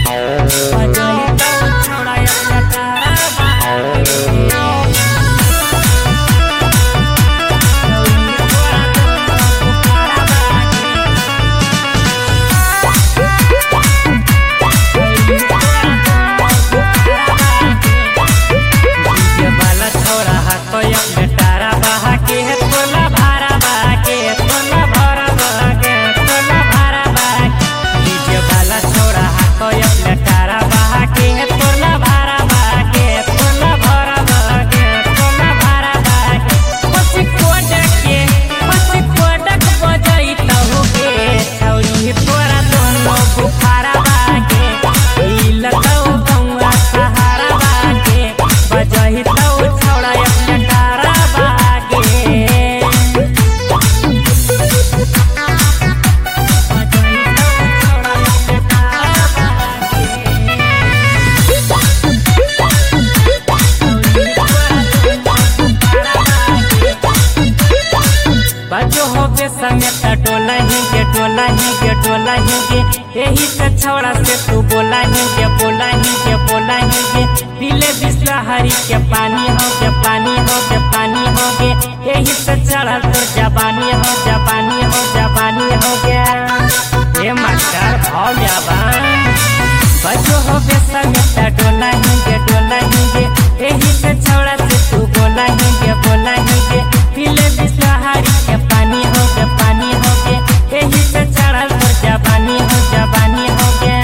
समेत टोला ही गे यही से छौड़ा से तू बोला ही गे पीले बिस्लहरी के पानी हो गे यही से चढ़ल तो जवानी हो गया ये मास्टर भाव बचो हो बे समेत टोला ही गे यही से छौड़ा से तू बोला ही गे पीले बिस्लहरी के पानी हो गे यही से चढ़ल तो जवानी हो गया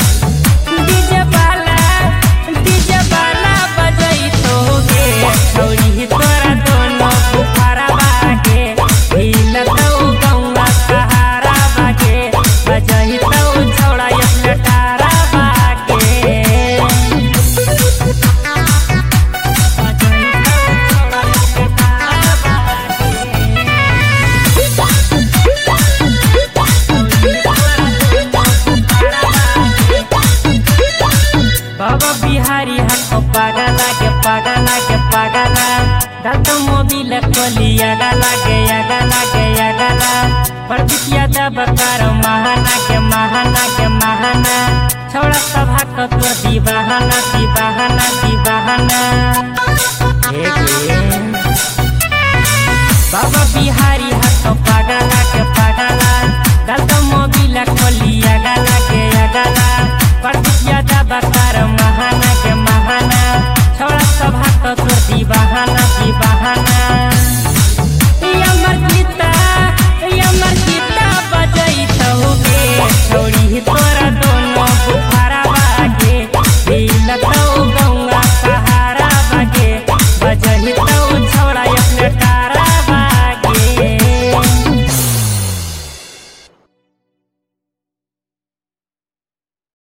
डीजे वाला बजई तो गे छौरी तोरा दोनों बुखारा बागे हिल तो गौवा सहारा बागे बजई तो छौड़ा लटारा बाबा बिहारी हको पागला दत्त मोबिल कोलिया गला प्रदीपिया दबकार महाना छोड़ा सभा को तोर दीवाना बाबा बिहारी हको पागला दत्त मोबिल